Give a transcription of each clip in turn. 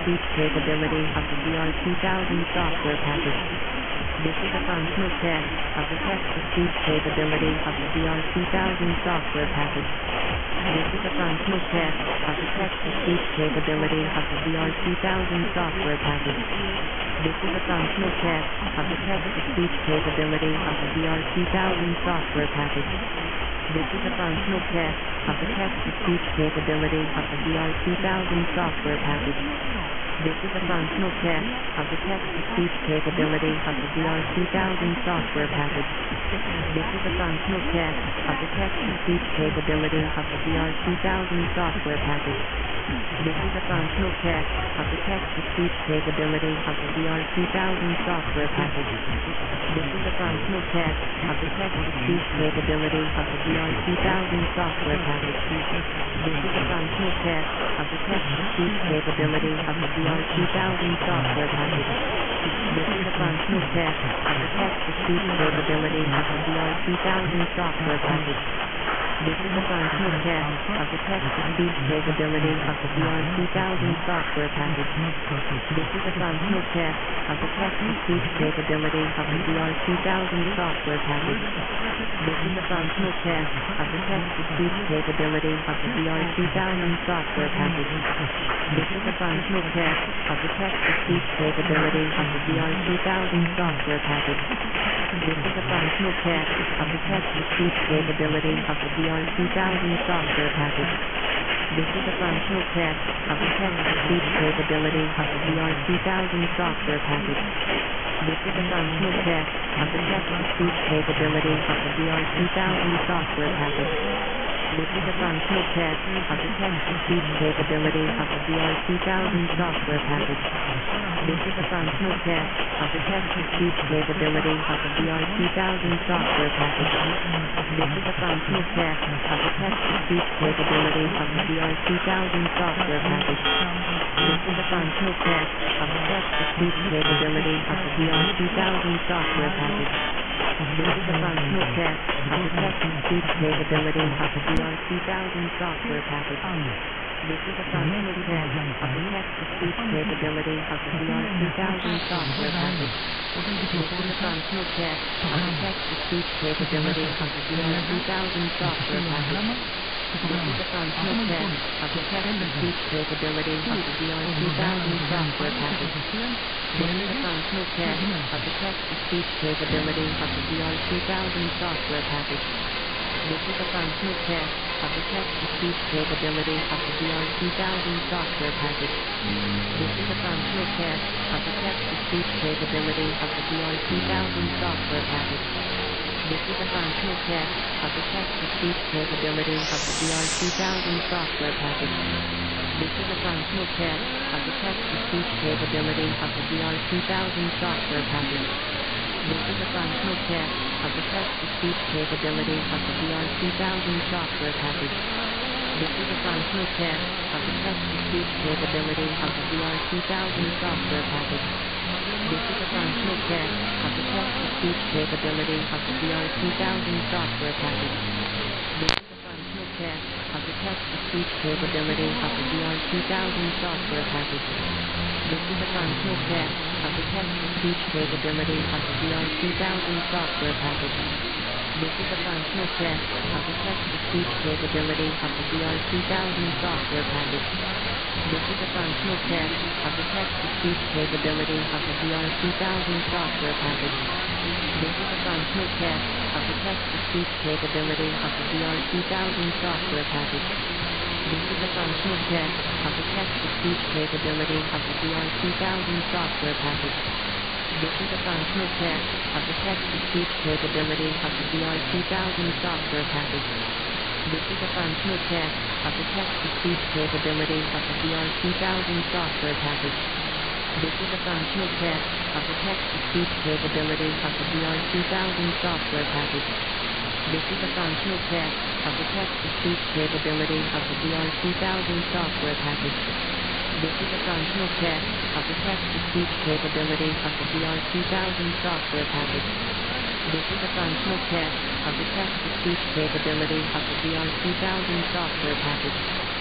text-to-speech capability of the VR2000 software package. This is a functional test of the text-to-speech capability of the VR2000 software package. This is a functional test of the text-to-speech capability of the VR2000 software package. This is a functional test of the text-to-speech capability of the VR2000 software package. This is a functional test of the text-to-speech capability of the VR2000 software package. This is a functional test of the text-to-speech capability of the VR2000 software package. This is a functional test of the text-to-speech capability of the VR2000 software package. This is a functional test of the text-to-speech capability of the VR2000 software package. This is a functional test of the text-to-speech capability of the VR2000 software package. This is a functional test of the text-to-speech capability of the VR2000 software package. This is a functional test of the text-to-speech capability of the VR2000 software package. This is a functional test of the text-to-speech capability of the VR2000 software package. This is a functional test of the text-to-speech capability of the VR2000 software package. This is a functional test of the text-to-speech capability of the VR2000 software package. This is a functional test of the text-to-speech capability of the VR2000 software package. This is a functional test of the text-to-speech capability of the VR2000 software package. This is a functional test of the text-to-speech capability of the VR2000 software package. This is a functional test of the text-to-speech capability of the VR2000 software package. This is a functional test of the text-to-speech capability of the VR2000 software package. This is a functional test of the text-to-speech capability of the VR2000 software package. This is a functional test of the text-to-speech capability of the VR2000 software package. This is a functional test of the text-to-speech capability of the VR2000 software package. This is a functional test of the text-to-speech capability of the VR2000 software package. This is a functional test of the text-to-speech capability of the VR2000 software package. This is a functional test of the text-to-speech capability of the VR2000 software package. This is a functional test of the text-to-speech capability of the VR2000 software package. This is a functional test of the text-to-speech capability of the VR2000 software package. This is a functional test of the text-to-speech capability of the VR2000 software package. This is a functional test of the text-to-speech capability of the VR2000 software package. This is a functional test of the text-to-speech capability of the VR2000 software package. This is a functional test of the text-to-speech capability of the VR2000 software package. This is a functional test of the text-to-speech capability of the VR2000 software package. This is a functional test of the text-to-speech capability of the VR2000 software package. This is a functional test of the text-to-speech capability of the VR2000 software package. This is a functional test of the text-to-speech capability of the VR2000 software package. This is a functional test of the text-to-speech capability of the VR2000 software package. This is a functional test of the text-to-speech capability of the VR2000 software package. This is a functional test of the text-to-speech capability of the VR2000 software package. This is a functional test of the text-to-speech capability of the VR2000 software package. This is a functional test of the text-to-speech capability of the VR2000 software package. This is a functional test of the text-to-speech capability of the VR2000 software package. This is a functional test of the text-to-speech capability of the VR2000 software package. This is a functional test of the text-to-speech capability of the VR2000 software package. This is a functional test of the text-to-speech capability of the VR2000 software package. This is a functional test of the text-to-speech capability of the VR2000 software package. This is a functional test of the text-to-speech capability of the VR2000 software package.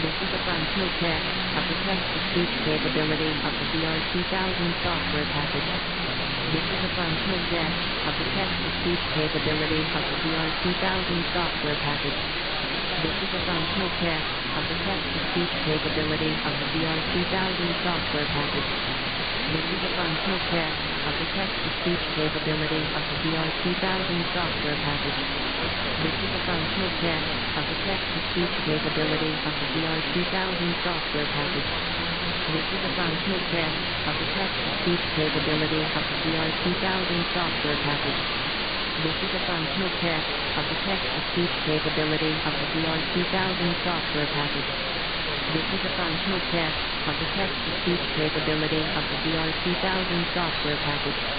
This is a functional test of the text-to-speech capability of the VR2000 software package. This is a functional test of the text-to-speech capability of the VR2000 software package. This is a functional test of the text-to-speech capability of the VR2000 software package. This is a functional test of the text-to-speech capability of the VR2000 software package. This is a functional test of the text-to-speech capability of the VR2000 software package. This is a functional test of the text-to-speech capability of the VR2000 software package. This is a functional test of the text-to-speech capability of the VR2000 software package. This is a functional test of the text-to-speech capability of the VR2000 software package.